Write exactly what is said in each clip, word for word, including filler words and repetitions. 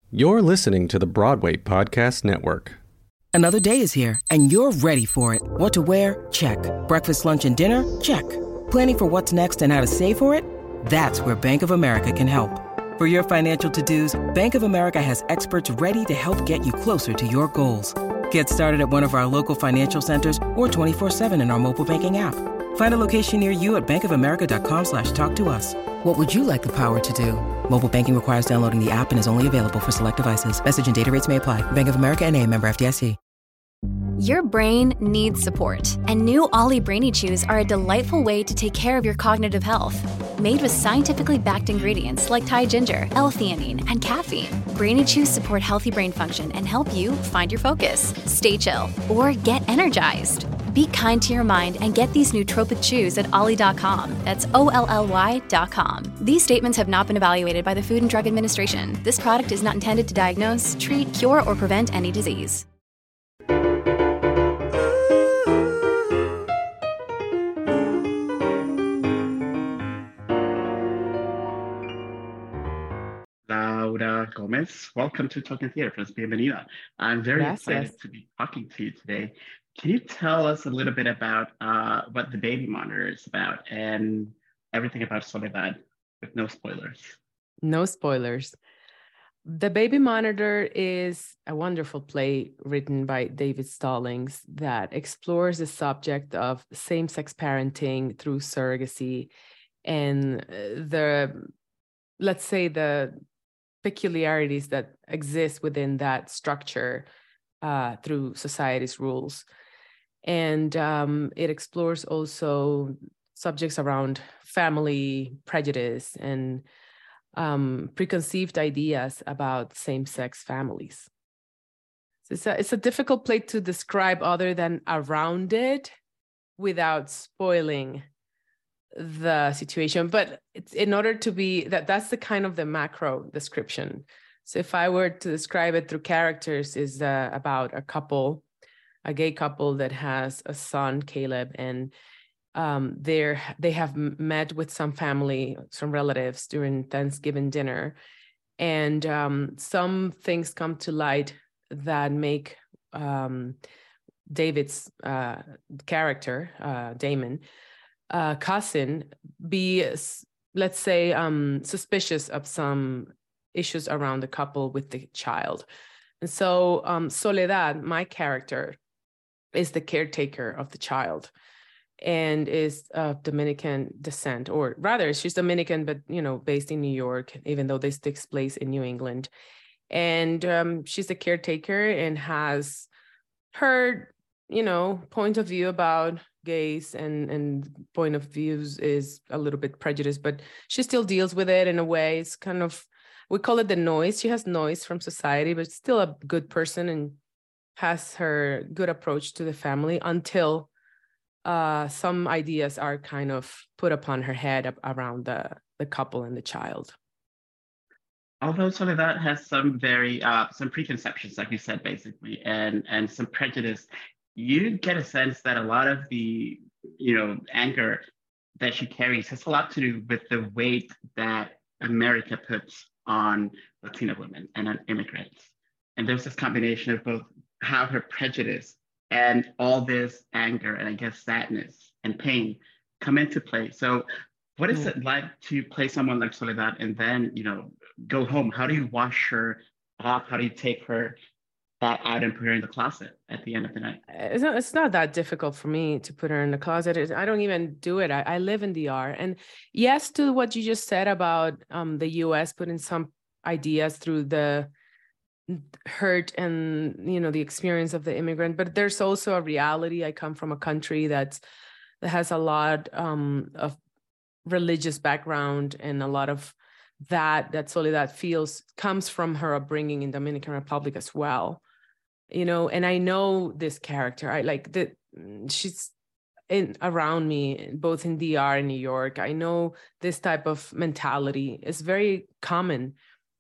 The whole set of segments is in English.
You're listening to the Broadway Podcast Network. Another day is here, and you're ready for it. What to wear? Check. Breakfast, lunch, and dinner? Check. Planning for what's next and how to save for it? That's where Bank of America can help. For your financial to-dos, Bank of America has experts ready to help get you closer to your goals. Get started at one of our local financial centers or twenty-four seven in our mobile banking app. Find a location near you at bankofamerica.com slash talk to us. What would you like the power to do? Mobile banking requires downloading the app and is only available for select devices. Message and data rates may apply. Bank of America N A, member F D I C. Your brain needs support, and new Ollie Brainy Chews are a delightful way to take care of your cognitive health. Made with scientifically backed ingredients like Thai ginger, L-theanine, and caffeine, Brainy Chews support healthy brain function and help you find your focus, stay chill, or get energized. Be kind to your mind and get these nootropic chews at ollie dot com. That's O L L Y dot com. These statements have not been evaluated by the Food and Drug Administration. This product is not intended to diagnose, treat, cure, or prevent any disease. Laura Gomez, welcome to Talking Theater. Bienvenida. I'm very Gracias. excited to be talking to you today. Can you tell us a little bit about uh, what The Baby Monitor is about and everything about Soledad, with no spoilers? No spoilers. The Baby Monitor is a wonderful play written by David Stallings that explores the subject of same-sex parenting through surrogacy and the, let's say, the peculiarities that exist within that structure uh, through society's rules. And um, it explores also subjects around family prejudice and um, preconceived ideas about same-sex families. So it's a, it's a difficult play to describe other than around it without spoiling the situation. But it's, in order to be, that that's the kind of the macro description. So if I were to describe it through characters, is uh, about a couple, a gay couple that has a son, Caleb, and um, they're, they have met with some family, some relatives during Thanksgiving dinner. And um, some things come to light that make um, David's uh, character, uh, Damon, uh, cousin, be, let's say, um, suspicious of some issues around the couple with the child. And so um, Soledad, my character, is the caretaker of the child and is of Dominican descent, or rather she's Dominican, but, you know, based in New York, even though this takes place in New England. And um, she's the caretaker and has her, you know, point of view about gays and, and point of views is a little bit prejudiced, but she still deals with it in a way. It's kind of, we call it the noise. She has noise from society, but still a good person and has her good approach to the family until uh, some ideas are kind of put upon her head around the, the couple and the child. Although Soledad has some very, uh, some preconceptions, like you said, basically, and, and some prejudice, you get a sense that a lot of the, you know, anger that she carries has a lot to do with the weight that America puts on Latino women and on immigrants. And there's this combination of both how her prejudice and all this anger and I guess sadness and pain come into play. So what is it like to play someone like Soledad and then, you know, go home? How do you wash her off? How do you take her that out and put her in the closet at the end of the night? It's not, it's not that difficult for me to put her in the closet. I don't even do it. I, I live in D R. And yes, to what you just said about um, the U S putting some ideas through the hurt and, you know, the experience of the immigrant, but there's also a reality. I come from a country that's, that has a lot um, of religious background, and a lot of that, that Soledad feels comes from her upbringing in Dominican Republic as well. You know, and I know this character. I like that she's in around me, both in D R and New York. I know this type of mentality is very common.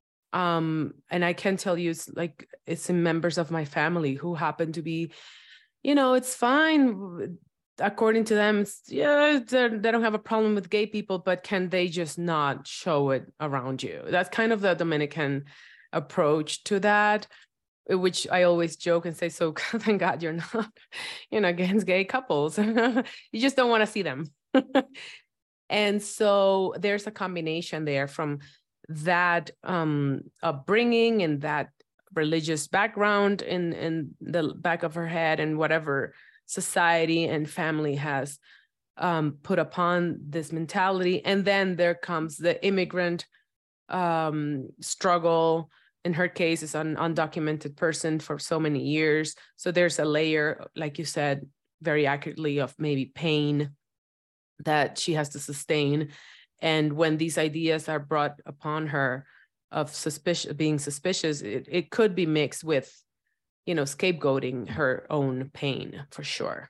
Um, and I can tell you, it's like, it's in members of my family who happen to be, you know, it's fine. According to them, it's, yeah, they don't have a problem with gay people, but can they just not show it around you? That's kind of the Dominican approach to that, which I always joke and say, so thank God you're not, you know, against gay couples. You just don't want to see them. And so there's a combination there from that um, upbringing and that religious background in, in the back of her head, and whatever society and family has um, put upon this mentality. And then there comes the immigrant um, struggle. In her case, is an undocumented person for so many years. So there's a layer, like you said, very accurately, of maybe pain that she has to sustain. And when these ideas are brought upon her of suspicious, being suspicious, it, it could be mixed with, you know, scapegoating her own pain, for sure.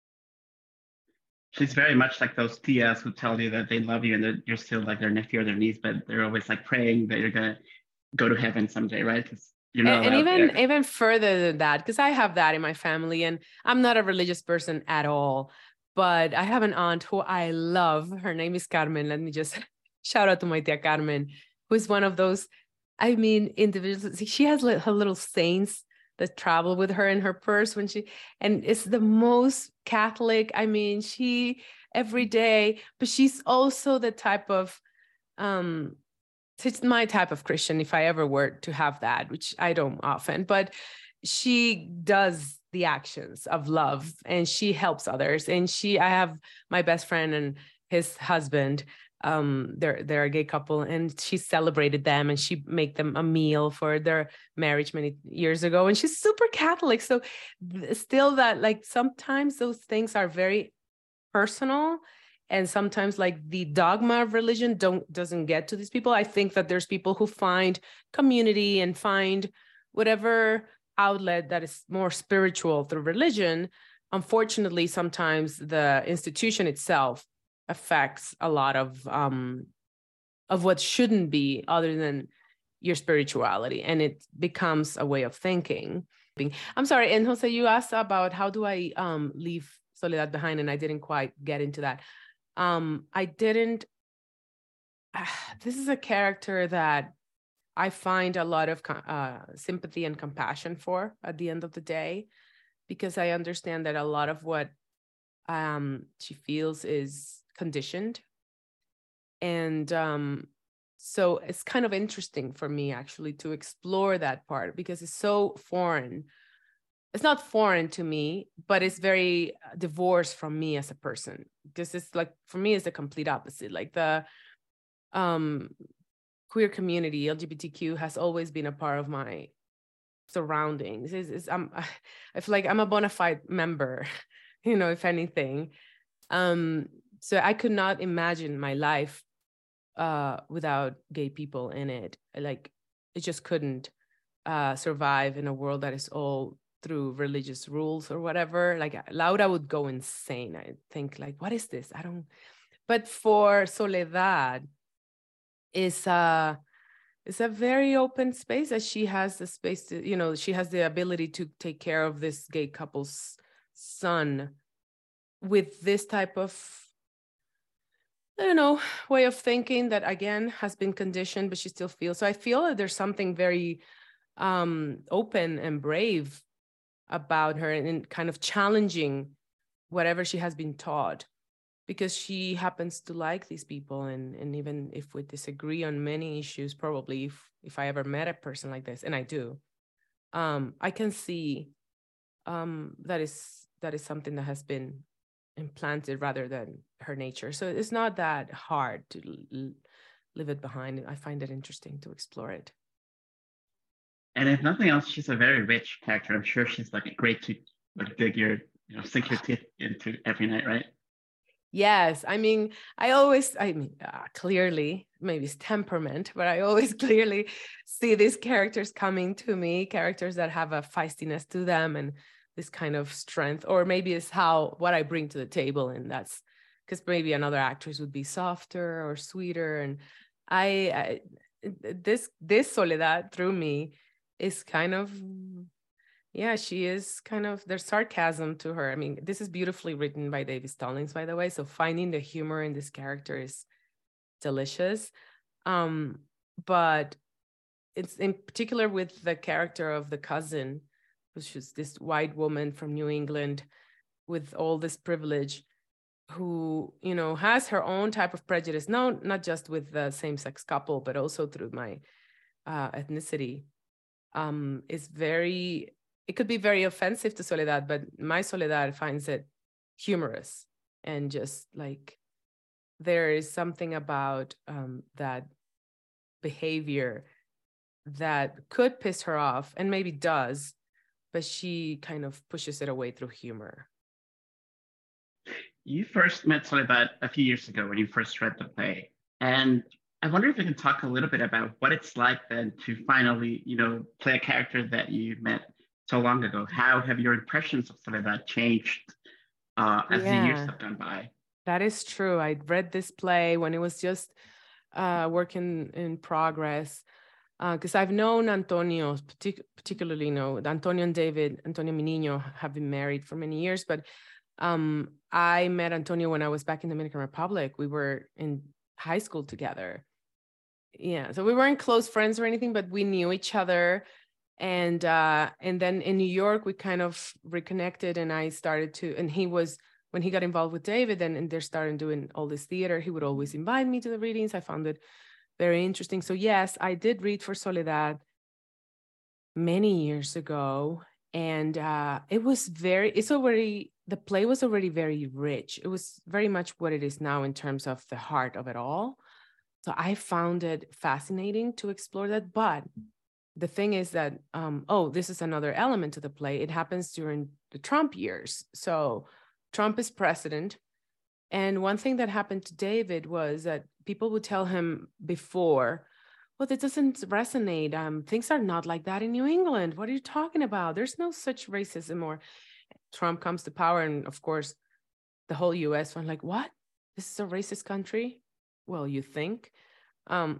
She's very much like those tias who tell you that they love you and that you're still like their nephew or their niece, but they're always like praying that you're going to go to heaven someday, right? Because you're not and, and even there. even further than that, because I have that in my family, and I'm not a religious person at all, but I have an aunt who I love. Her name is Carmen. Let me just shout out to my tia Carmen, who is one of those, I mean, individuals. She has her little saints that travel with her in her purse when she, and it's the most Catholic. I mean, she every day, but she's also the type of, um, it's my type of Christian, if I ever were to have that, which I don't often, but she does the actions of love and she helps others. And she, I have my best friend and his husband, um, they're, they're a gay couple, and she celebrated them and she made them a meal for their marriage many years ago. And she's super Catholic. So still that, like, sometimes those things are very personal. And sometimes, like, the dogma of religion don't doesn't get to these people. I think that there's people who find community and find whatever outlet that is more spiritual through religion. Unfortunately, sometimes the institution itself affects a lot of um, of what shouldn't be other than your spirituality, and it becomes a way of thinking. I'm sorry, and Jose, you asked about how do I um, leave Soledad behind, and I didn't quite get into that. Um, I didn't, uh, this is a character that I find a lot of uh, sympathy and compassion for at the end of the day, because I understand that a lot of what um, she feels is conditioned. And um, so it's kind of interesting for me actually to explore that part, because it's so foreign. It's not foreign to me, but it's very divorced from me as a person, because it's like, for me, it's the complete opposite. Like the um, queer community, L G B T Q, has always been a part of my surroundings. It's, it's, I'm, I feel like I'm a bona fide member, you know, if anything. Um, so I could not imagine my life uh, without gay people in it. Like, it just couldn't uh, survive in a world that is all through religious rules or whatever. Like, Laura would go insane. I think, like, what is this? I don't, but for Soledad, it's a, it's a very open space, that she has the space to, you know, she has the ability to take care of this gay couple's son with this type of, I don't know, way of thinking that, again, has been conditioned, but she still feels. So I feel that there's something very um, open and brave about her, and kind of challenging whatever she has been taught, because she happens to like these people. And, and even if we disagree on many issues, probably if, if I ever met a person like this, and I do, um, I can see um, that is that is something that has been implanted rather than her nature. So it's not that hard to l- leave it behind. I find it interesting to explore it. And if nothing else, she's a very rich character. I'm sure she's like great to like dig your, you know, sink your teeth into every night, right? Yes. I mean, I always, I mean, uh, clearly, maybe it's temperament, but I always clearly see these characters coming to me, characters that have a feistiness to them and this kind of strength, or maybe it's how, what I bring to the table. And that's because maybe another actress would be softer or sweeter. And I, I this, this Soledad through me is kind of, yeah, she is kind of, there's sarcasm to her. I mean, this is beautifully written by David Stallings, by the way. So finding the humor in this character is delicious. Um, but it's in particular with the character of the cousin, which is this white woman from New England with all this privilege, who, you know, has her own type of prejudice, no, not just with the same-sex couple, but also through my uh, ethnicity, um, is very, it could be very offensive to Soledad, but my Soledad finds it humorous. And just like, there is something about um, that behavior that could piss her off, and maybe does, but she kind of pushes it away through humor. You first met Soledad a few years ago when you first read the play. And I wonder if you can talk a little bit about what it's like then to finally, you know, play a character that you met so long ago. How have your impressions of Soledad changed uh, as Yeah, the years have gone by? That is true. I read this play when it was just uh, work in, in progress. Because uh, I've known Antonio, partic- particularly, you know, Antonio and David, Antonio Minino, have been married for many years, but um, I met Antonio when I was back in the Dominican Republic. We were in high school together. Yeah, so we weren't close friends or anything, but we knew each other. And uh, and then in New York, we kind of reconnected, and I started to, and he was, when he got involved with David and, and they started doing all this theater, he would always invite me to the readings. I found it very interesting. So yes, I did read for Soledad many years ago. And uh, it was very, it's already, the play was already very rich. It was very much what it is now in terms of the heart of it all. So I found it fascinating to explore that. But the thing is that, um, oh, this is another element to the play. It happens during the Trump years. So Trump is president. And one thing that happened to David was that people would tell him before, well, that doesn't resonate. Um, things are not like that in New England. What are you talking about? There's no such racism. Or Trump comes to power, and of course, the whole U S went like, what? This is a racist country? Well, you think? Um,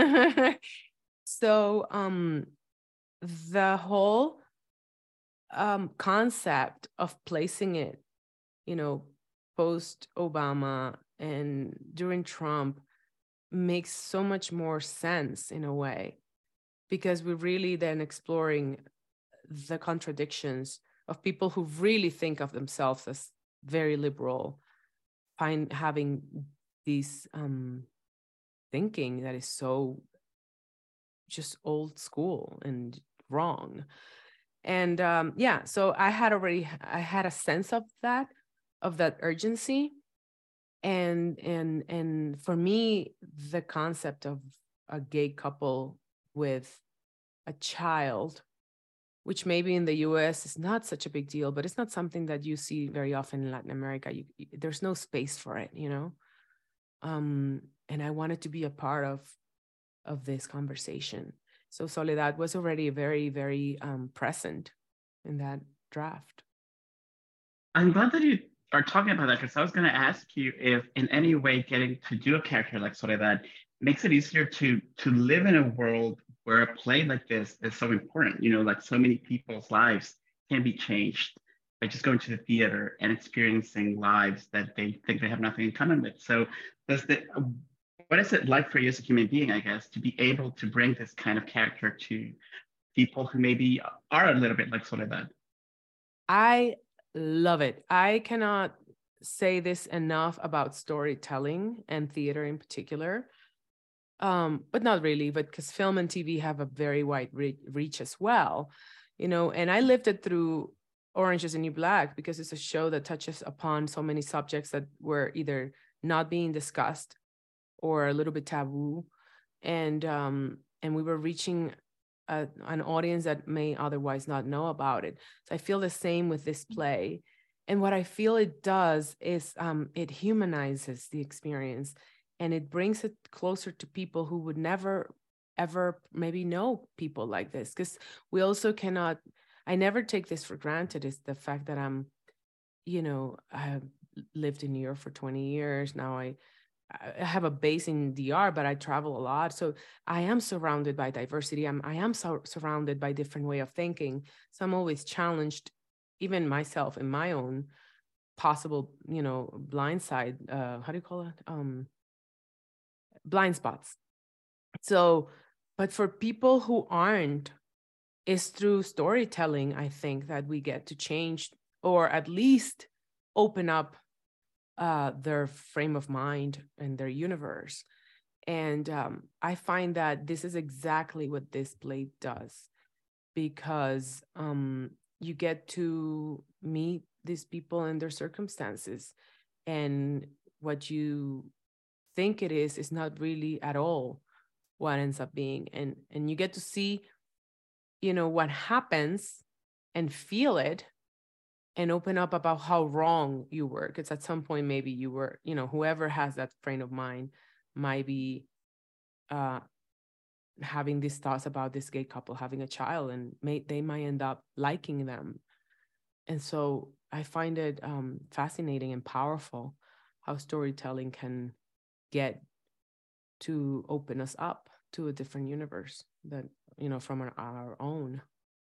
so um, the whole um, concept of placing it, you know, post-Obama and during Trump makes so much more sense in a way, because we're really then exploring the contradictions of people who really think of themselves as very liberal, find having this um, thinking that is so just old school and wrong. And um, yeah, so I had already, I had a sense of that, of that urgency. And and and for me, the concept of a gay couple with a child, which maybe in the U S is not such a big deal, but it's not something that you see very often in Latin America. You, there's no space for it, you know. Um, and I wanted to be a part of of this conversation. So Soledad was already very, very um, present in that draft. I'm glad that you are talking about that, because I was going to ask you if in any way getting to do a character like Soledad makes it easier to to live in a world where a play like this is so important. You know, like so many people's lives can be changed by just going to the theater and experiencing lives that they think they have nothing in common with. So does the, what is it like for you as a human being, I guess, to be able to bring this kind of character to people who maybe are a little bit like Soledad? I love it. I cannot say this enough about storytelling and theater in particular, um, but not really, but because film and T V have a very wide re- reach as well, you know, and I lived it through Orange is the New Black, because it's a show that touches upon so many subjects that were either not being discussed or a little bit taboo. And, um, and we were reaching A, an audience that may otherwise not know about it. So I feel the same with this play. And what I feel it does is um, it humanizes the experience, and it brings it closer to people who would never, ever maybe know people like this. Because we also cannot, I never take this for granted, is the fact that I'm, you know, I have lived in New York for twenty years. Now I, I have a base in D R, but I travel a lot. So I am surrounded by diversity. I'm, I am so surrounded by different way of thinking. So I'm always challenged, even myself, in my own possible, you know, blind side, uh, how do you call it? Um, blind spots. So but for people who aren't, it's through storytelling, I think, that we get to change, or at least open up uh, their frame of mind and their universe. And um, I find that this is exactly what this play does, because um, you get to meet these people and their circumstances, and what you think it is is not really at all what ends up being. And and you get to see, you know, what happens and feel it, and open up about how wrong you were. Because at some point, maybe you were, you know, whoever has that frame of mind might be uh, having these thoughts about this gay couple having a child, and may, they might end up liking them. And so I find it um, fascinating and powerful how storytelling can get to open us up to a different universe that, you know, from our, our own.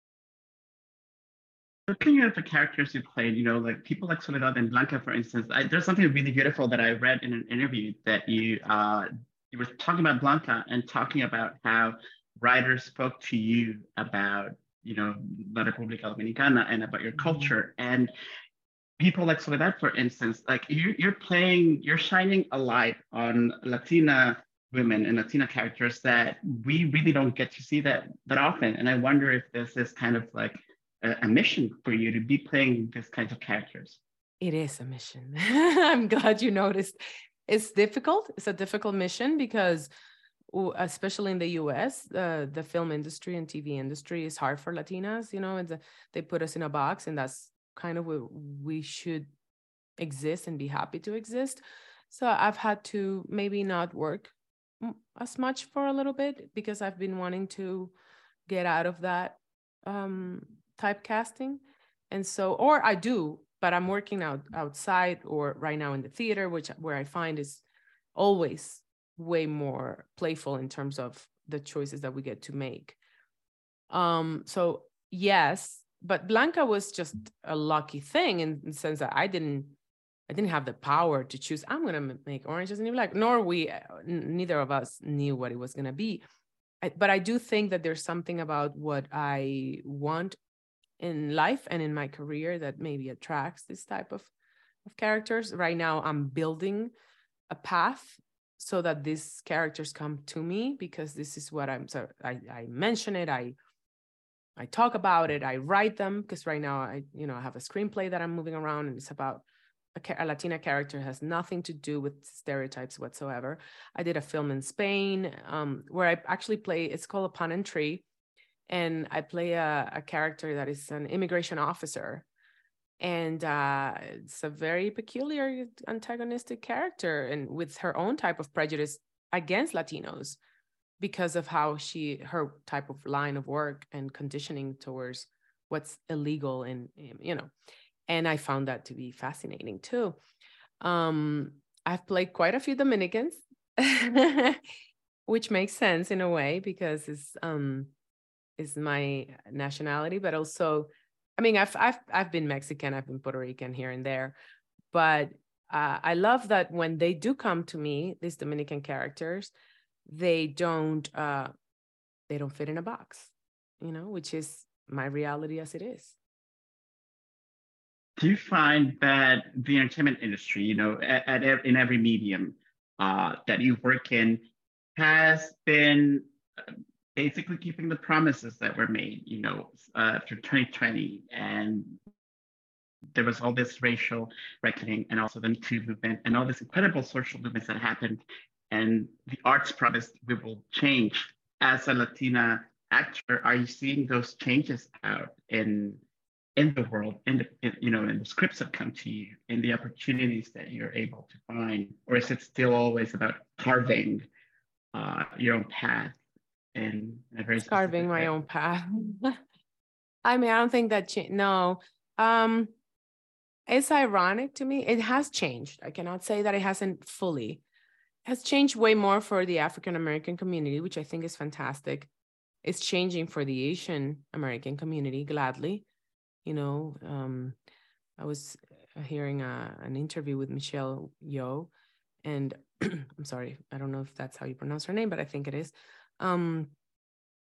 Looking at the characters you played, you know, like people like Soledad and Blanca, for instance, I, there's something really beautiful that I read in an interview that you uh, you were talking about Blanca and talking about how writers spoke to you about, you know, La República Dominicana and about your culture. And people like Soledad, for instance, like you, you're playing, you're shining a light on Latina women and Latina characters that we really don't get to see that that often. And I wonder if this is kind of like a, a mission for you to be playing these kinds of characters. It is a mission. I'm glad you noticed. It's difficult. It's a difficult mission because, especially in the U S, uh, the film industry and T V industry is hard for Latinas. You know, and the, they put us in a box, and that's kind of where we should exist and be happy to exist. So I've had to maybe not work as much for a little bit, because I've been wanting to get out of that um, typecasting. And so, or I do, but I'm working out outside or right now in the theater, which where I find is always way more playful in terms of the choices that we get to make. Um, so yes, but Blanca was just a lucky thing in the sense that I didn't, I didn't have the power to choose, I'm going to make Orange Is the New Black, nor we, neither of us knew what it was going to be. I, but I do think that there's something about what I want in life and in my career that maybe attracts this type of, of characters. Right now, I'm building a path so that these characters come to me, because this is what I'm, so I, I mention it, I I talk about it, I write them, because right now I, you know, I have a screenplay that I'm moving around, and it's about a, a Latina character, has nothing to do with stereotypes whatsoever. I did a film in Spain um, where I actually play, it's called A Pun and Tree, and I play a, a character that is an immigration officer. And uh, it's a very peculiar antagonistic character, and with her own type of prejudice against Latinos, because of how she, her type of line of work and conditioning towards what's illegal, and, you know, and I found that to be fascinating too. Um, I've played quite a few Dominicans, which makes sense in a way, because it's, um, it's my nationality, but also, I mean, I've, I've, I've been Mexican, I've been Puerto Rican here and there, but uh, I love that when they do come to me, these Dominican characters, they don't uh they don't fit in a box, you know, which is my reality as it is. Do you find that the entertainment industry, you know, at, at in every medium uh that you work in, has been basically keeping the promises that were made, you know, uh through twenty twenty, and there was all this racial reckoning, and also the Me Too movement, and all this incredible social movements that happened, and the arts promised we will change. As a Latina actor, are you seeing those changes out in in the world, in the in, you know, in the scripts that come to you, in the opportunities that you're able to find, or is it still always about carving uh, your own path in a very carving my way? own path? I mean, I don't think that cha- no. Um, it's ironic to me. It has changed. I cannot say that it hasn't fully. Has changed way more for the African American community, which I think is fantastic. It's changing for the Asian American community, gladly. You know, um, I was hearing a, an interview with Michelle Yeoh, and I'm sorry, I don't know if that's how you pronounce her name, but I think it is. Um,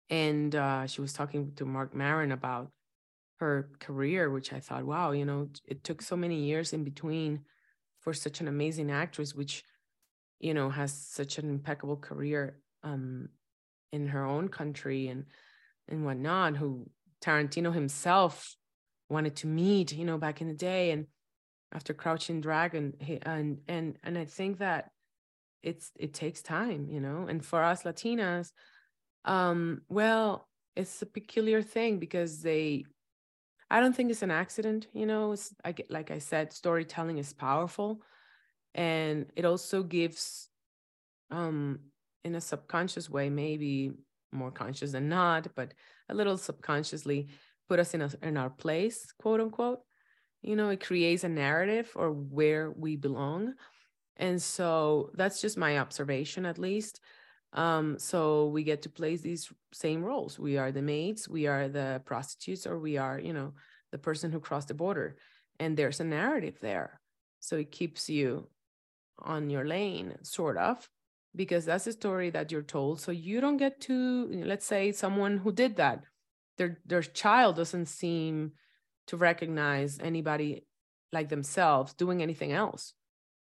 And uh, she was talking to Marc Maron about her career, which I thought, wow, you know, it took so many years in between for such an amazing actress, which, you know, has such an impeccable career um, in her own country and and whatnot, who Tarantino himself wanted to meet, you know, back in the day, and after Crouching Dragon, he, and and and I think that it's it takes time, you know, and for us Latinas, um, well, it's a peculiar thing because they, I don't think it's an accident, you know. It's I get, like I said, storytelling is powerful, and it also gives, um, in a subconscious way, maybe more conscious than not, but a little subconsciously, put us in a, in our place, quote unquote. You know, it creates a narrative or where we belong, and so that's just my observation, at least. Um, so we get to play these same roles. We are the maids, we are the prostitutes, or we are, you know, the person who crossed the border. And there's a narrative there. So it keeps you on your lane, sort of, because that's the story that you're told. So you don't get to, let's say someone who did that, their their child doesn't seem to recognize anybody like themselves doing anything else.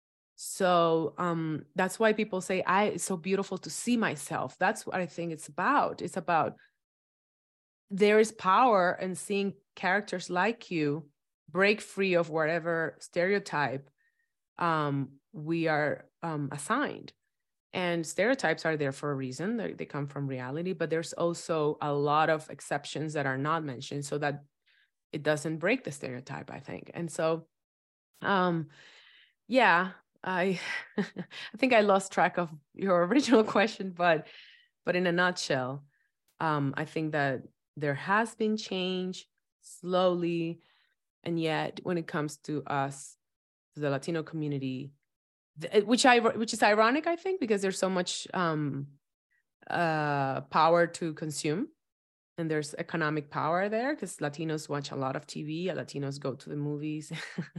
So um, that's why people say, I, it's so beautiful to see myself. That's what I think it's about. It's about, there is power in seeing characters like you break free of whatever stereotype um, we are um, assigned. And stereotypes are there for a reason. They, they come from reality, but there's also a lot of exceptions that are not mentioned so that it doesn't break the stereotype, I think. And so, um, yeah, I I think I lost track of your original question, but but in a nutshell, um, I think that there has been change slowly, and yet when it comes to us, the Latino community, which I which is ironic, I think, because there's so much um, uh, power to consume, and there's economic power there because Latinos watch a lot of T V, Latinos go to the movies.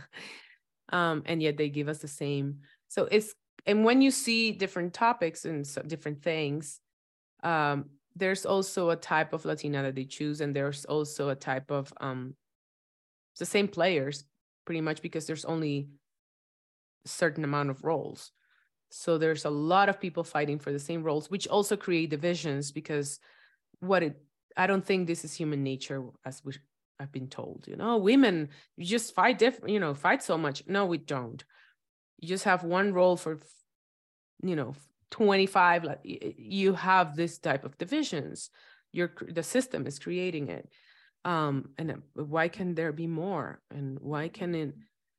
Um, and yet they give us the same. So it's, and when you see different topics and so different things, um, there's also a type of Latina that they choose. And there's also a type of, um, it's the same players pretty much because there's only a certain amount of roles. So there's a lot of people fighting for the same roles, which also create divisions because what it, I don't think this is human nature as we I've been told, you know, women, you just fight different, you know, fight so much. No, we don't. You just have one role for, you know, twenty-five. Like you have this type of divisions. You're, the system is creating it. Um, and why can there be more? And why can it,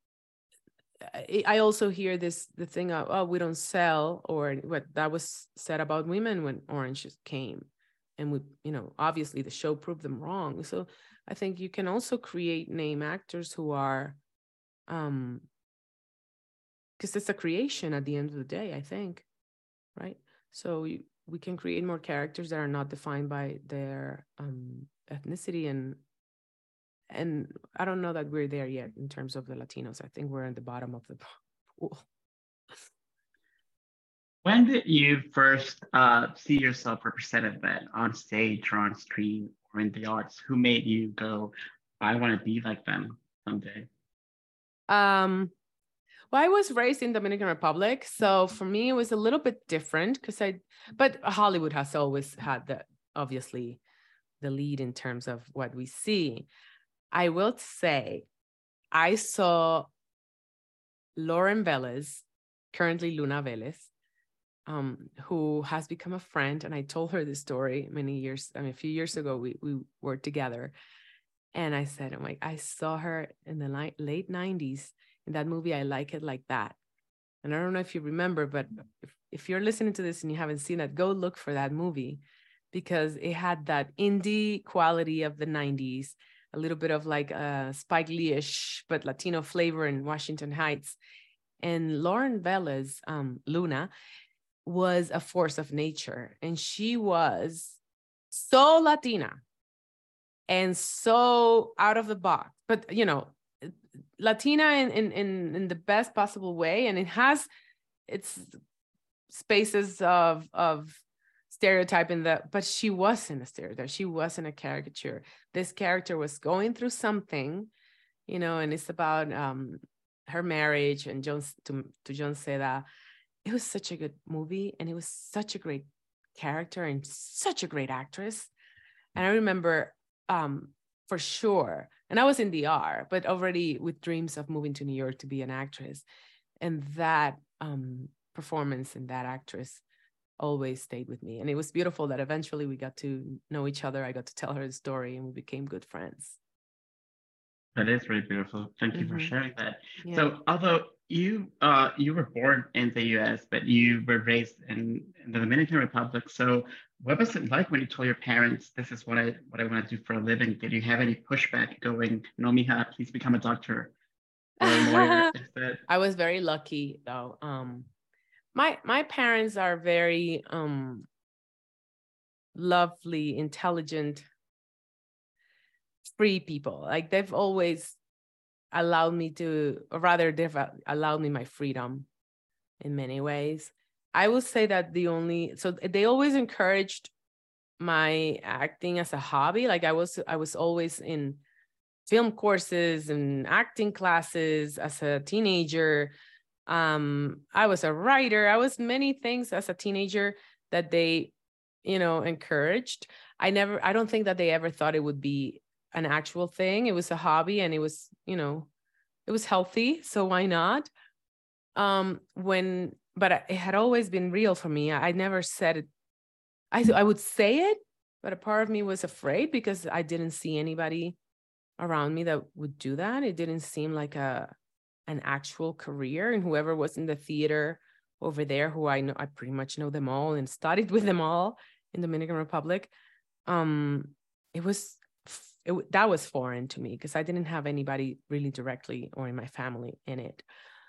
I also hear this, the thing of, oh, we don't sell, or what that was said about women when Orange came. And we, you know, obviously the show proved them wrong. So I think you can also create name actors who are, um, because it's a creation at the end of the day, I think, right? So you, we can create more characters that are not defined by their um, ethnicity, and and I don't know that we're there yet in terms of the Latinos. I think we're in the bottom of the pool. When did you first uh, see yourself represented then on stage or on screen or in the arts? Who made you go, I want to be like them someday? Um, well, I was raised in Dominican Republic, so for me it was a little bit different because I, but Hollywood has always had the, obviously, the lead in terms of what we see. I will say, I saw Lauren Velez, currently Luna Velez, um, who has become a friend. And I told her this story many years, I mean, a few years ago, we, we were together. And I said, I'm like, I saw her in the li- late nineties in that movie, I Like It Like That. And I don't know if you remember, but if, if you're listening to this and you haven't seen it, go look for that movie because it had that indie quality of the nineties, a little bit of like a Spike Lee-ish, but Latino flavor in Washington Heights. And Lauren Velez, um, Luna, was a force of nature. And she was so Latina and so out of the box, but, you know, Latina in, in, in, in the best possible way. And it has its spaces of, of stereotype in the, but she wasn't a stereotype. She wasn't a caricature. This character was going through something, you know, and it's about um, her marriage and John, to, to John Seda. It was such a good movie, and it was such a great character and such a great actress. And I remember um, for sure, and I was in D R, but already with dreams of moving to New York to be an actress. And that um, performance and that actress always stayed with me. And it was beautiful that eventually we got to know each other. I got to tell her the story, and we became good friends. That is really beautiful. Thank you mm-hmm. for sharing that. Yeah. So although you uh, you were born in the U S, but you were raised in, in the Dominican Republic. So what was it like when you told your parents, this is what I what I want to do for a living? Did you have any pushback going, no, mija, please become a doctor or a lawyer instead? I was very lucky though. Um, my my parents are very um, lovely, intelligent, free people. Like they've always allowed me to, or rather they've allowed me my freedom in many ways. I would say that the only, so they always encouraged my acting as a hobby. Like I was, I was always in film courses and acting classes as a teenager. Um, I was a writer. I was many things as a teenager that they, you know, encouraged. I never, I don't think that they ever thought it would be an actual thing. It was a hobby, and it was, you know, it was healthy. So why not? Um, when, but it had always been real for me. I, I never said it. I, I would say it, but a part of me was afraid because I didn't see anybody around me that would do that. It didn't seem like a, an actual career. And whoever was in the theater over there, who I know, I pretty much know them all and studied with them all in the Dominican Republic. Um, it was, It, that was foreign to me because I didn't have anybody really directly or in my family in it.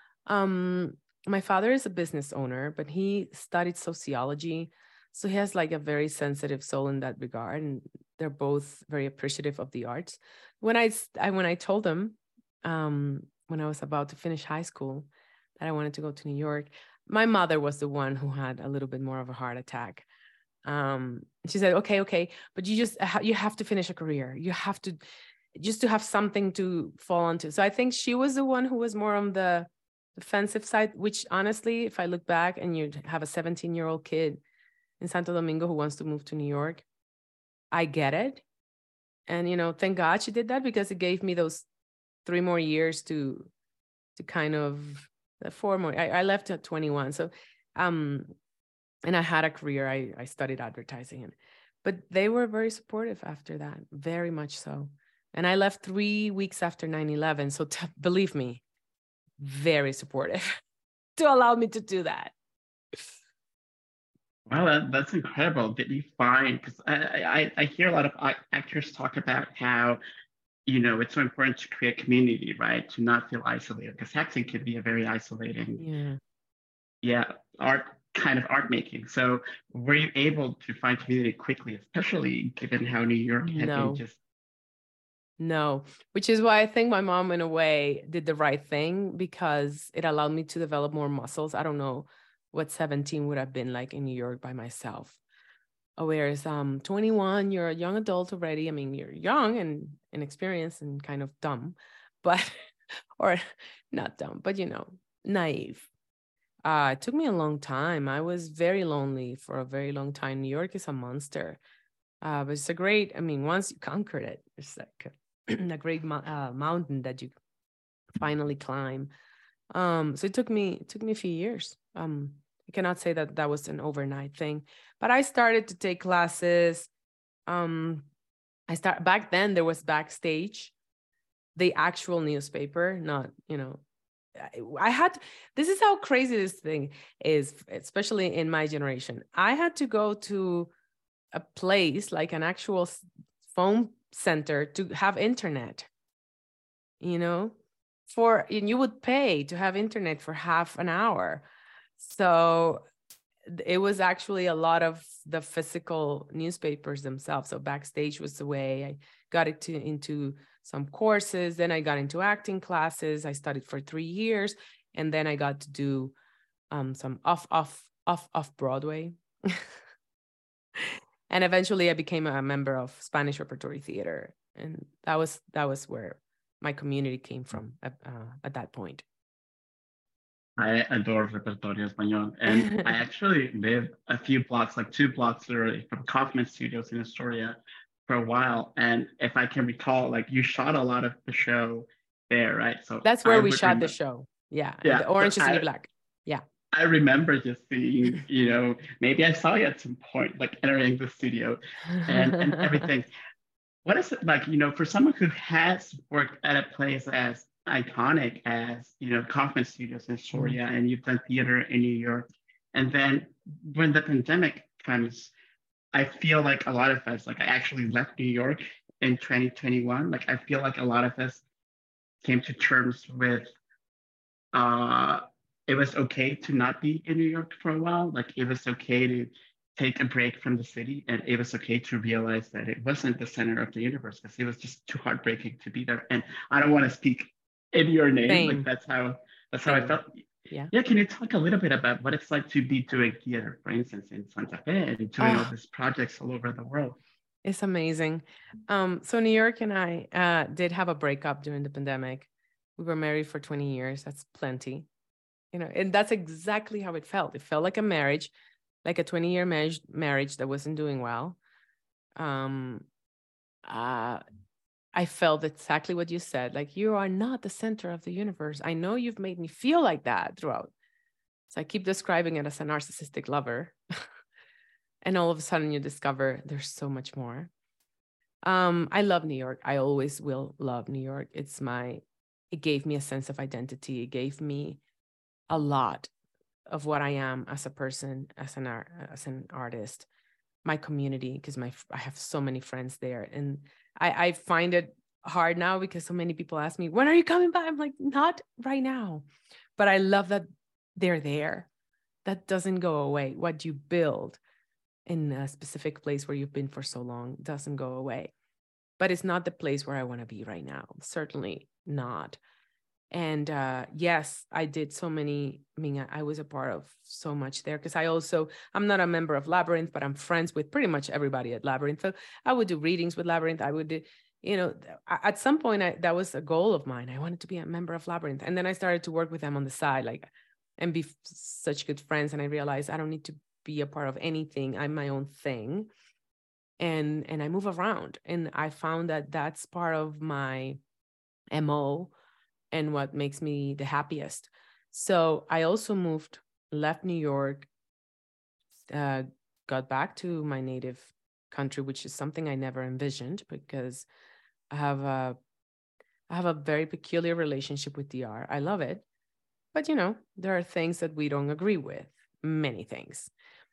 Um, my father is a business owner, but he studied sociology. So he has like a very sensitive soul in that regard. And they're both very appreciative of the arts. When I, I when I told them, um, when I was about to finish high school, that I wanted to go to New York, my mother was the one who had a little bit more of a heart attack. Um, she said, okay, okay, but you just, you have to finish a career. You have to, just to have something to fall onto. So I think she was the one who was more on the defensive side, which honestly, if I look back and you have a seventeen year old kid in Santo Domingo who wants to move to New York, I get it. And, you know, thank God she did that because it gave me those three more years to, to kind of, four more, I, I left at twenty-one. So, um, and I had a career. I, I studied advertising, and, but they were very supportive after that, very much so. And I left three weeks after nine eleven. So t- believe me, very supportive to allow me to do that. Wow, that, that's incredible. Did you find, because I, I, I hear a lot of actors talk about how, you know, it's so important to create community, right? To not feel isolated, because acting can be a very isolating, yeah, yeah, art kind of art making. So were you able to find community quickly, especially given how New York had no. been just... No, which is why I think my mom in a way did the right thing because it allowed me to develop more muscles. I don't know what seventeen would have been like in New York by myself. Whereas um, twenty-one, you're a young adult already. I mean, you're young and inexperienced and kind of dumb, but, or not dumb, but, you know, naive. Uh, it took me a long time. I was very lonely for a very long time. New York is a monster. Uh, but it's a great, I mean, once you conquered it, it's like a, a great mo- uh, mountain that you finally climb. Um, so it took me, it took me a few years. Um, I cannot say that that was an overnight thing, but I started to take classes. Um, I start back then there was Backstage, the actual newspaper, not, you know, I had, this is how crazy this thing is, especially in my generation. I had to go to a place like an actual phone center to have internet, you know, for, and you would pay to have internet for half an hour. So it was actually a lot of the physical newspapers themselves. So Backstage was the way I got it to, into some courses. Then I got into acting classes. I studied for three years. And then I got to do um, some off, off, off, off Broadway. And eventually I became a member of Spanish Repertory Theater. And that was that was where my community came from at, uh, at that point. I adore Repertorio Español. And I actually lived a few blocks, like two blocks literally from Kaufman Studios in Astoria for a while. And if I can recall, like you shot a lot of the show there, right? So that's where I we would shot remember, the show. Yeah. yeah, The Orange so is the I, New Black. Yeah. I remember just seeing, you know, maybe I saw you at some point, like entering the studio and, and everything. What is it like, you know, for someone who has worked at a place as iconic as, you know, Kaufman Studios in Astoria, and you've done theater in New York, and then when the pandemic comes, I feel like a lot of us, like I actually left New York in twenty twenty-one. Like I feel like a lot of us came to terms with uh it was okay to not be in New York for a while. Like it was okay to take a break from the city, and it was okay to realize that it wasn't the center of the universe because it was just too heartbreaking to be there. And I don't want to speak in your name. Same. Like that's how that's Same. how I felt. Yeah. Yeah. Can you talk a little bit about what it's like to be doing theater, for instance, in Santa Fe and doing Oh. all these projects all over the world? It's amazing. Um, so New York and I uh, did have a breakup during the pandemic. We were married for twenty years. That's plenty, you know, and that's exactly how it felt. It felt like a marriage, like a twenty year marriage, marriage that wasn't doing well. Um, uh, I felt exactly what you said. Like, you are not the center of the universe. I know you've made me feel like that throughout. So I keep describing it as a narcissistic lover. And all of a sudden you discover there's so much more. Um, I love New York. I always will love New York. It's my, it gave me a sense of identity. It gave me a lot of what I am as a person, as an art, as an artist, my community, because my I have so many friends there. And I, I find it hard now because so many people ask me, when are you coming back? I'm like, not right now. But I love that they're there. That doesn't go away. What you build in a specific place where you've been for so long doesn't go away. But it's not the place where I want to be right now. Certainly not. And uh, yes, I did so many, I mean, I, I was a part of so much there because I also, I'm not a member of Labyrinth, but I'm friends with pretty much everybody at Labyrinth. So I would do readings with Labyrinth. I would do, you know, at some point I, that was a goal of mine. I wanted to be a member of Labyrinth. And then I started to work with them on the side, like, and be f- such good friends. And I realized I don't need to be a part of anything. I'm my own thing. And, and I move around. And I found that that's part of my M O and what makes me the happiest. So I also moved, left New York, uh, got back to my native country, which is something I never envisioned because I have a, I have a very peculiar relationship with D R. I love it. But, you know, there are things that we don't agree with, many things.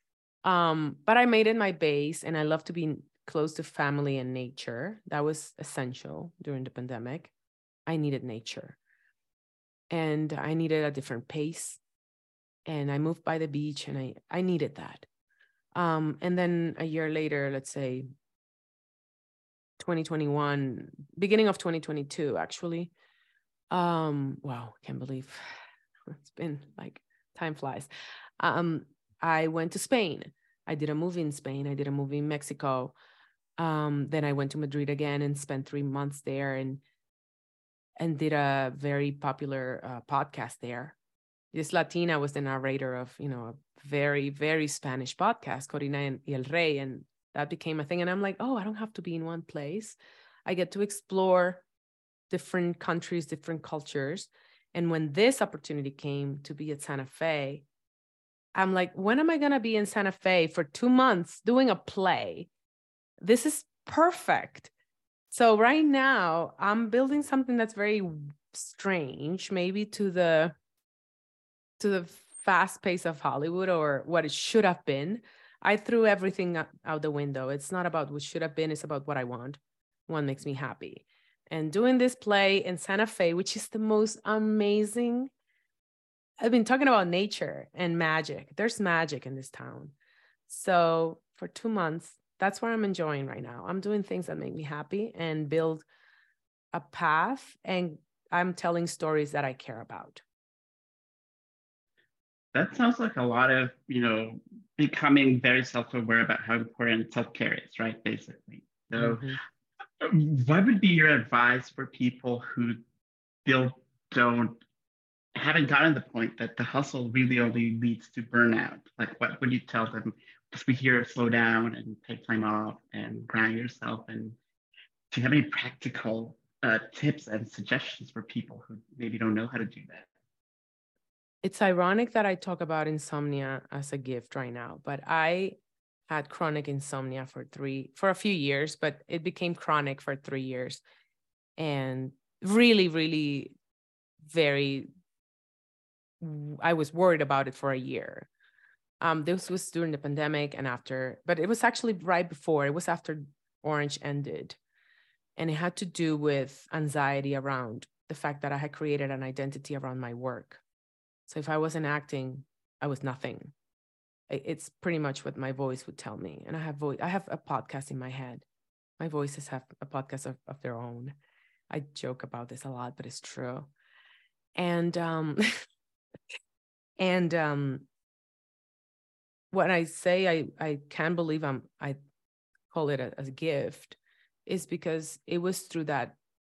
Um, but I made it my base, and I love to be close to family and nature. That was essential during the pandemic. I needed nature. And I needed a different pace. And I moved by the beach, and I, I needed that. Um, and then a year later, let's say twenty twenty-one, beginning of twenty twenty-two, actually. Um, wow, can't believe it's been like time flies. Um, I went to Spain. I did a movie in Spain. I did a movie in Mexico. Um, then I went to Madrid again and spent three months there and and did a very popular uh, podcast there. This Latina was the narrator of, you know, a very, very Spanish podcast, Corina y el Rey, and that became a thing. And I'm like, oh, I don't have to be in one place. I get to explore different countries, different cultures. And when this opportunity came to be at Santa Fe, I'm like, when am I going to be in Santa Fe for two months doing a play? This is perfect. So right now I'm building something that's very strange, maybe to the, to the fast pace of Hollywood or what it should have been. I threw everything out the window. It's not about what should have been. It's about what I want. What makes me happy. And doing this play in Santa Fe, which is the most amazing. I've been talking about nature and magic. There's magic in this town. So for two months, that's what I'm enjoying right now. I'm doing things that make me happy and build a path. And I'm telling stories that I care about. That sounds like a lot of, you know, becoming very self-aware about how important self-care is, right? Basically. So, Mhm. um, what would be your advice for people who still don't haven't gotten the point that the hustle really only leads to burnout? Like, what would you tell them? Because we hear slow down and take time off and ground yourself. And do you have any practical uh, tips and suggestions for people who maybe don't know how to do that? It's ironic that I talk about insomnia as a gift right now, but I had chronic insomnia for three, for a few years, but it became chronic for three years. And really, really very, I was worried about it for a year. Um, this was during the pandemic and after, but it was actually right before, it was after Orange ended. And it had to do with anxiety around the fact that I had created an identity around my work. So if I wasn't acting, I was nothing. It's pretty much what my voice would tell me. And I have voice, I have a podcast in my head. My voices have a podcast of, of their own. I joke about this a lot, but it's true. And um, and um, when I say I I can't believe I'm I call it a, a gift, is because it was through that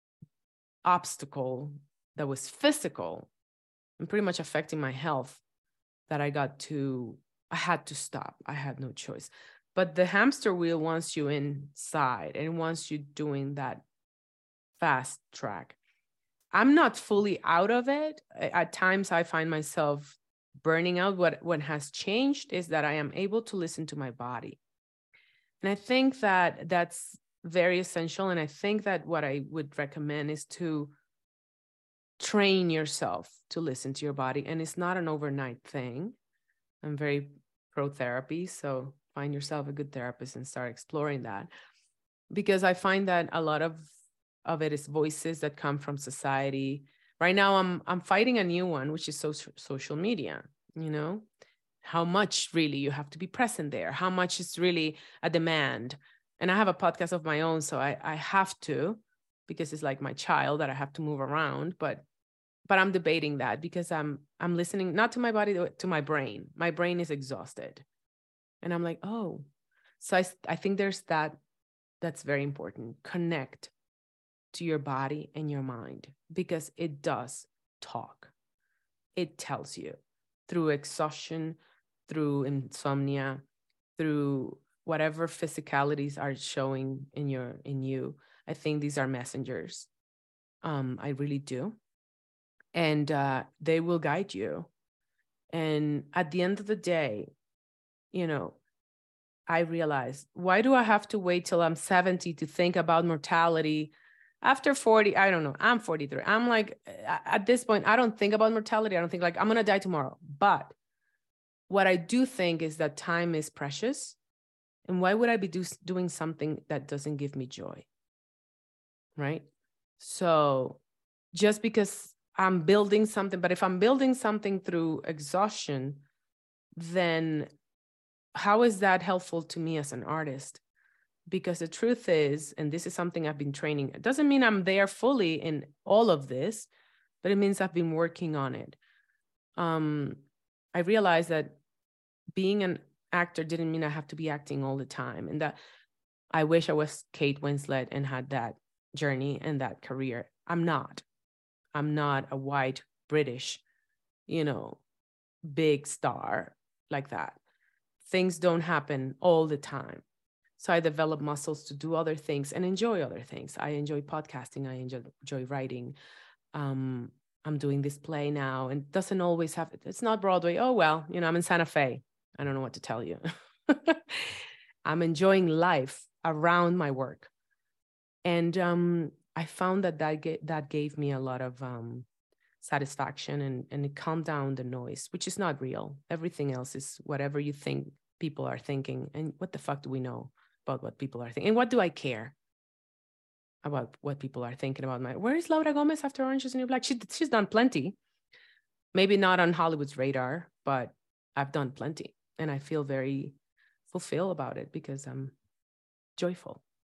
obstacle that was physical and pretty much affecting my health that I got to, I had to stop. I had no choice. But the hamster wheel wants you inside and wants you doing that fast track. I'm not fully out of it. At times I find myself burning out. What, what has changed is that I am able to listen to my body. And I think that that's very essential. And I think that what I would recommend is to train yourself to listen to your body. And it's not an overnight thing. I'm very pro therapy. So find yourself a good therapist and start exploring that. Because I find that a lot of, of it is voices that come from society. Right now, I'm I'm fighting a new one, which is social social media, you know, how much really you have to be present there, how much is really a demand. And I have a podcast of my own, so I, I have to, because it's like my child that I have to move around. But but I'm debating that because I'm I'm listening not to my body, to my brain. My brain is exhausted. And I'm like, oh, so I, I think there's that, that's very important. Connect to your body and your mind because it does talk. It tells you through exhaustion, through insomnia, through whatever physicalities are showing in your in you. I think these are messengers. Um, I really do. And uh, they will guide you. And at the end of the day, you know, I realized, why do I have to wait till I'm seventy to think about mortality? After forty, I don't know, I'm forty-three. I'm like, at this point, I don't think about mortality. I don't think like I'm going to die tomorrow. But what I do think is that time is precious. And why would I be do, doing something that doesn't give me joy? Right? So just because I'm building something, but if I'm building something through exhaustion, then how is that helpful to me as an artist? Because the truth is, and this is something I've been training, it doesn't mean I'm there fully in all of this, but it means I've been working on it. Um, I realized that being an actor didn't mean I have to be acting all the time. And that I wish I was Kate Winslet and had that journey and that career. I'm not. I'm not a white British, you know, big star like that. Things don't happen all the time. So I develop muscles to do other things and enjoy other things. I enjoy podcasting. I enjoy, enjoy writing. Um, I'm doing this play now and it doesn't always have, it's not Broadway. Oh, well, you know, I'm in Santa Fe. I don't know what to tell you. I'm enjoying life around my work. And um, I found that that, ga- that gave me a lot of um, satisfaction and, and it calmed down the noise, which is not real. Everything else is whatever you think people are thinking. And what the fuck do we know about what people are thinking? And what do I care about what people are thinking about my, where is Laura Gomez after Orange is the New Black? She, she's done plenty. Maybe not on Hollywood's radar, but I've done plenty. And I feel very fulfilled about it because I'm joyful.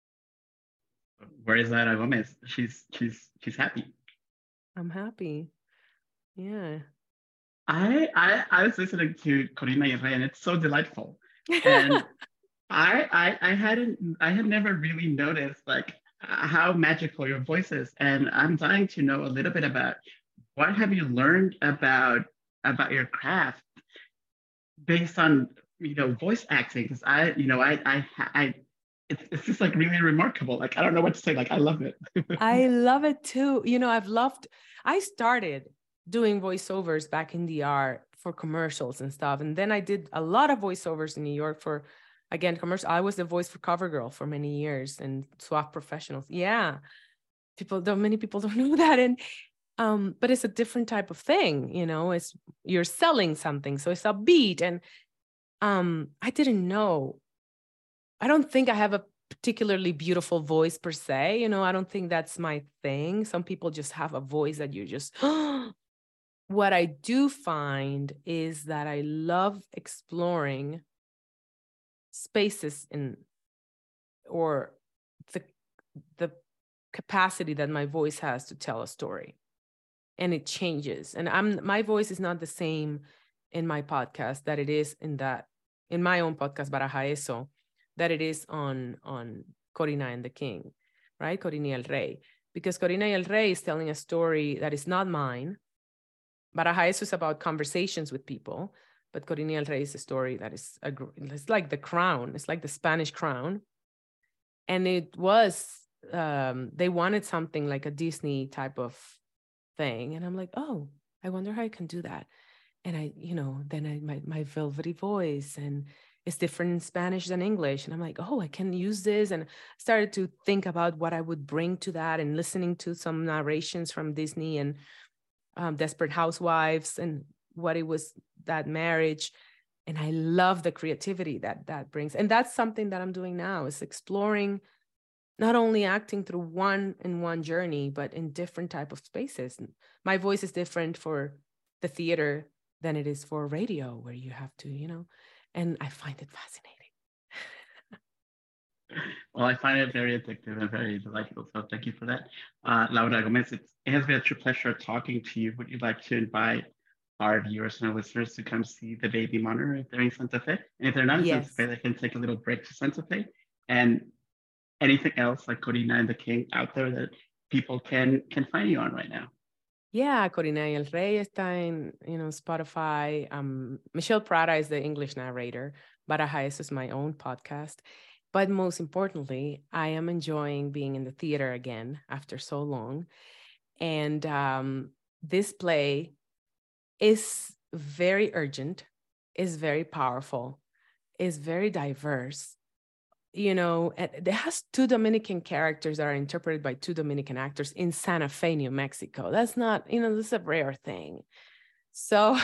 Where is Laura Gomez? She's she's she's happy. I'm happy. Yeah. I, I I was listening to Corina y Rey, and it's so delightful. And I, I I hadn't I had never really noticed like how magical your voice is. And I'm dying to know a little bit about what have you learned about about your craft based on, you know, voice acting. Because I, you know, I I I it's, it's just like really remarkable. Like I don't know what to say. Like I love it. I love it too. You know, I've loved, I started doing voiceovers back in D R for commercials and stuff. And then I did a lot of voiceovers in New York for, again, commercial. I was the voice for CoverGirl for many years and Suave Professionals. Yeah. People don't, many people don't know that. And, um, but it's a different type of thing, you know, it's, you're selling something. So it's a beat. And, um, I didn't know, I don't think I have a particularly beautiful voice per se. You know, I don't think that's my thing. Some people just have a voice that you just, what I do find is that I love exploring spaces in, or the, the capacity that my voice has to tell a story, and it changes. And I'm, my voice is not the same in my podcast that it is in that, in my own podcast, Baraja Eso, that it is on, on Corina and the King, right? Corina y el Rey. Because Corina y el Rey is telling a story that is not mine. Baraja Eso is about conversations with people, but Corina y el Rey is a story that is, a, it's like the crown. It's like the Spanish crown. And it was, um, they wanted something like a Disney type of thing. And I'm like, oh, I wonder how I can do that. And I, you know, then I, my, my velvety voice, and it's different in Spanish than English. And I'm like, oh, I can use this. And I started to think about what I would bring to that, and listening to some narrations from Disney and um, Desperate Housewives and what it was, that marriage. And I love the creativity that that brings. And that's something that I'm doing now, is exploring not only acting through one in one journey, but in different type of spaces. My voice is different for the theater than it is for radio, where you have to, you know, and I find it fascinating. Well, I find it very addictive and very delightful. So thank you for that. Uh, Laura Gomez, it's, it has been a true pleasure talking to you. Would you like to invite our viewers and our listeners to come see The Baby Monitor if they're in Santa Fe? And if they're not in Yes. Santa Fe, they can take a little break to Santa Fe. And anything else like Corina and the King out there that people can can find you on right now? Yeah, Corina y el Rey está en, you know, Spotify. Um, Michelle Prada is the English narrator. Baraja Eso is my own podcast. But most importantly, I am enjoying being in the theater again after so long. And um, this play is very urgent, is very powerful, is very diverse. You know, it has two Dominican characters that are interpreted by two Dominican actors in Santa Fe, New Mexico. That's not, you know, this is a rare thing. So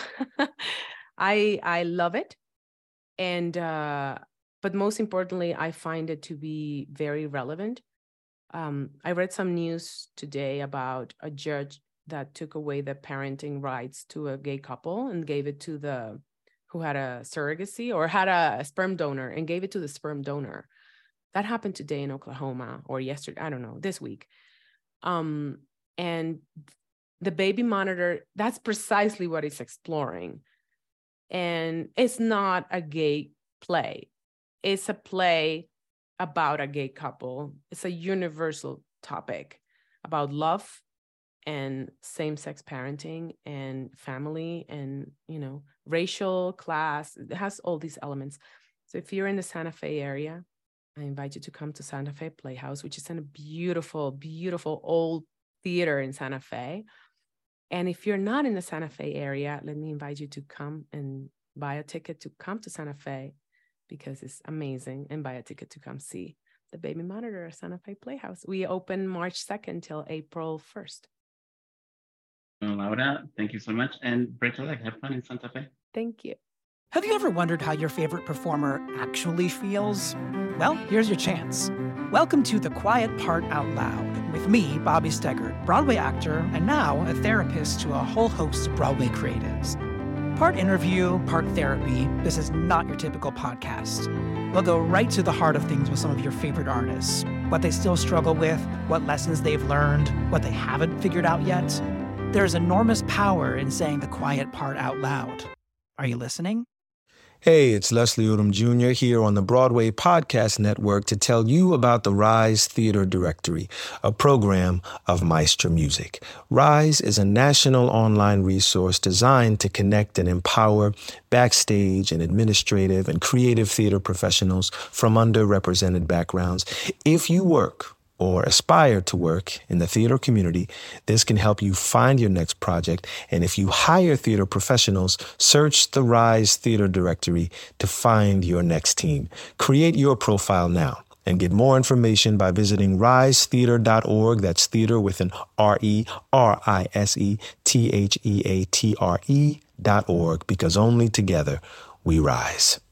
I I love it. And, uh, but most importantly, I find it to be very relevant. Um, I read some news today about a judge that took away the parenting rights to a gay couple and gave it to the, who had a surrogacy or had a, a sperm donor, and gave it to the sperm donor. That happened today in Oklahoma, or yesterday, I don't know, this week. Um, and The Baby Monitor, that's precisely what it's exploring. And it's not a gay play. It's a play about a gay couple. It's a universal topic about love and same-sex parenting and family and, you know, racial, class. It has all these elements. So if you're in the Santa Fe area, I invite you to come to Santa Fe Playhouse, which is in a beautiful, beautiful old theater in Santa Fe. And if you're not in the Santa Fe area, let me invite you to come and buy a ticket to come to Santa Fe, because it's amazing, and buy a ticket to come see The Baby Monitor at Santa Fe Playhouse. We open March second till April first. Well, Laura, thank you so much. And break a leg. Have fun in Santa Fe. Thank you. Have you ever wondered how your favorite performer actually feels? Well, here's your chance. Welcome to The Quiet Part Out Loud with me, Bobby Steggert, Broadway actor and now a therapist to a whole host of Broadway creatives. Part interview, part therapy, this is not your typical podcast. We'll go right to the heart of things with some of your favorite artists, what they still struggle with, what lessons they've learned, what they haven't figured out yet. There's enormous power in saying the quiet part out loud. Are you listening? Hey, it's Leslie Odom Junior here on the Broadway Podcast Network to tell you about the Rise Theater Directory, a program of Maestro Music. Rise is a national online resource designed to connect and empower backstage and administrative and creative theater professionals from underrepresented backgrounds. If you work or aspire to work in the theater community, this can help you find your next project. And if you hire theater professionals, search the Rise Theater Directory to find your next team. Create your profile now and get more information by visiting rise theater dot org. That's theater with an R E R I S E T H E A T R E dot org, because only together we rise.